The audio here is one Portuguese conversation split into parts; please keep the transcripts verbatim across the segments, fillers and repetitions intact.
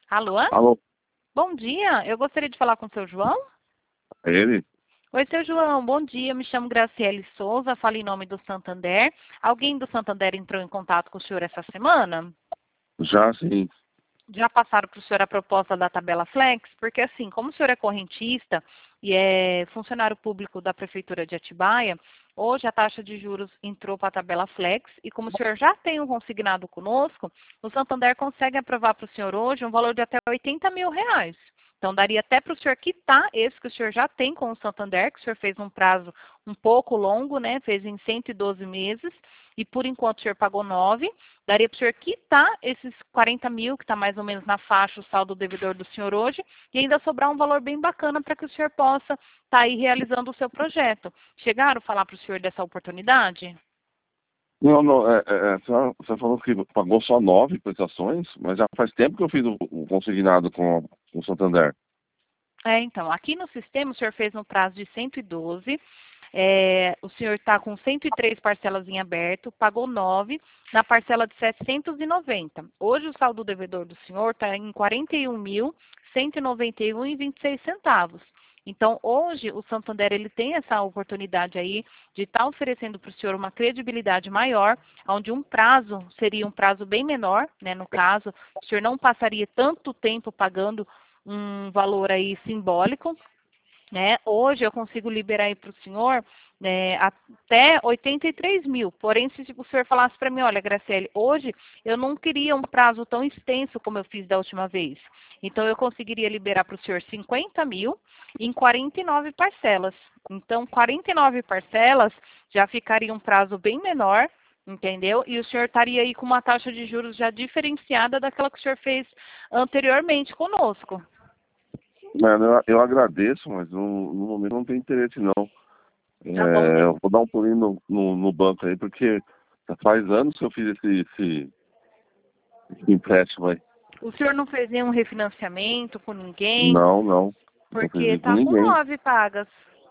Alô? Alô, Bom dia, eu gostaria de falar com o seu João. é ele? Oi, seu João, bom dia, me chamo Graciele Souza, falo em nome do Santander. Alguém do Santander entrou em contato com o senhor essa semana? Já sim. Já passaram para o senhor a proposta da tabela Flex? Porque assim, como o senhor é correntista e é funcionário público da Prefeitura de Atibaia, hoje a taxa de juros entrou para a tabela Flex e como o senhor já tem um consignado conosco, o Santander consegue aprovar para o senhor hoje um valor de até oitenta mil reais. Então, daria até para o senhor quitar esse que o senhor já tem com o Santander, que o senhor fez num prazo um pouco longo, né? Fez em cento e doze meses, e por enquanto o senhor pagou nove. Daria para o senhor quitar esses quarenta mil, que está mais ou menos na faixa o saldo devedor do senhor hoje, e ainda sobrar um valor bem bacana para que o senhor possa estar tá aí realizando o seu projeto. Chegaram a falar para o senhor dessa oportunidade? Não, não, é, é, é, você você falou que pagou só nove prestações, mas já faz tempo que eu fiz o, o consignado com, com o Santander. É, então, aqui no sistema o senhor fez no prazo de cento e doze, é, o senhor está com cento e três parcelas em aberto, pagou nove na parcela de setecentos e noventa. Hoje o saldo devedor do senhor está em quarenta e um mil, cento e noventa e um reais e vinte e seis centavos. Então, hoje, o Santander ele tem essa oportunidade aí de estar tá oferecendo para o senhor uma credibilidade maior, onde um prazo seria um prazo bem menor, né? No caso, o senhor não passaria tanto tempo pagando um valor aí simbólico, né? Hoje eu consigo liberar aí para o senhor, né, até oitenta e três mil. Porém, se o senhor falasse para mim, olha, Graciele, hoje eu não queria um prazo tão extenso como eu fiz da última vez. Então, eu conseguiria liberar para o senhor cinquenta mil em quarenta e nove parcelas. Então, quarenta e nove parcelas já ficaria um prazo bem menor, entendeu? E o senhor estaria aí com uma taxa de juros já diferenciada daquela que o senhor fez anteriormente conosco. Mano, eu, eu agradeço, mas no, no momento não tem interesse não. Tá bom. É, eu vou dar um pulinho no, no, no banco aí, porque já faz anos que eu fiz esse, esse, esse empréstimo aí. O senhor não fez nenhum refinanciamento com ninguém, Não, não. Não fiz porque isso com tá com ninguém. nove pagas.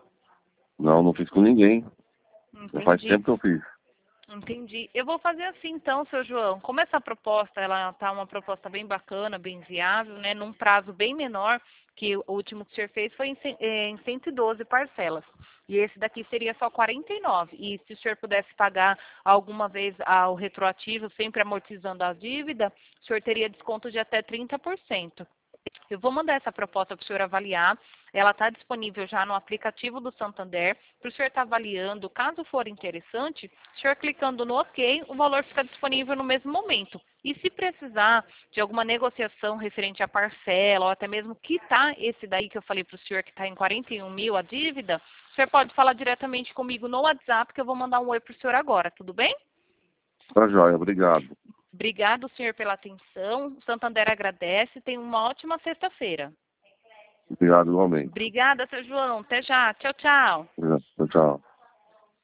Não, não fiz com ninguém. Já faz Entendi. tempo que eu fiz. Entendi. Eu vou fazer assim então, seu João. Como essa proposta, ela tá uma proposta bem bacana, bem viável, né? Num prazo bem menor, que o último que o senhor fez foi em, cem- eh, em cento e doze parcelas. E esse daqui seria só quarenta e nove. E se o senhor pudesse pagar alguma vez ao retroativo, sempre amortizando a dívida, o senhor teria desconto de até trinta por cento. Eu vou mandar essa proposta para o senhor avaliar. Ela está disponível já no aplicativo do Santander. Para o senhor estar avaliando, caso for interessante, o senhor clicando no OK, o valor fica disponível no mesmo momento. E se precisar de alguma negociação referente à parcela, ou até mesmo quitar esse daí que eu falei para o senhor, que está em quarenta e um mil a dívida, o senhor pode falar diretamente comigo no WhatsApp, que eu vou mandar um oi para o senhor agora, tudo bem? Tá joia, obrigado. Obrigado, senhor, pela atenção. O Santander agradece. Tenha uma ótima sexta-feira. Obrigado igualmente. Obrigada, seu João. Até já. Tchau, tchau. Obrigado. Tchau, tchau.